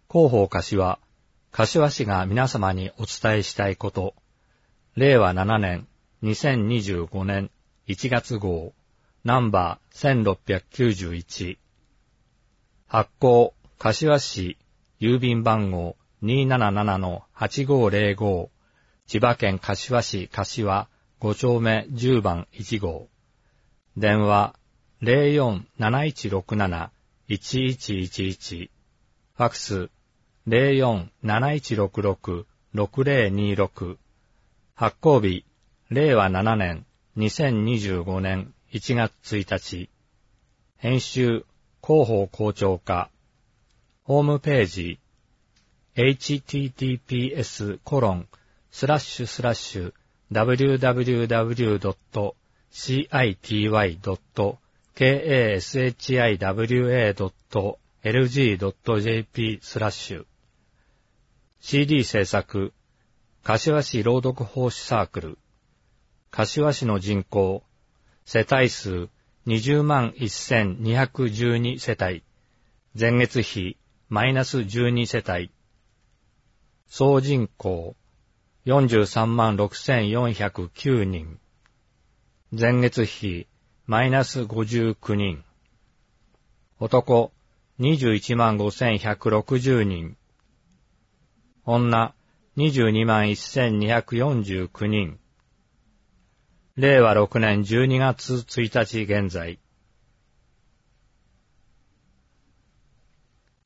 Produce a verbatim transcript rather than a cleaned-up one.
広報柏、柏市が皆様にお伝えしたいこと、れいわななねんにせんにじゅうごねんいちがつ号、ナンバーせんろっぴゃくきゅうじゅういち。発行、柏市、郵便番号 にーなななのはちごーぜろご、千葉県柏市柏ご丁目じゅうばんいち号。電話 ゼロよんなないちろくなないちいちいちいち。ファックス ゼロよんなないちろくろくろくぜろにろく。発行日、れいわななねんにせんにじゅうごねんいちがつついたち。編集、広報校長課。ホームページ、エイチティーティーピーエスコロンスラッシュスラッシュダブリューダブリューダブリュードットシーアイティーワイドットケーエーエスエイチアイダブリューエードットエルジードットジェーピースラッシュ シーディー 制作、柏市朗読奉仕サークル。柏市の人口、世帯数にじゅうまんせんにひゃくじゅうに世帯。前月比マイナスじゅうに世帯。総人口よんじゅうさんまんろくせんよんひゃくきゅうにん。前月比マイナスごじゅうきゅうにん。男にじゅういちまんごせんひゃくろくじゅうにん。女にじゅうにまんせんにひゃくよんじゅうきゅうにん。れいわろくねんじゅうにがつついたち現在。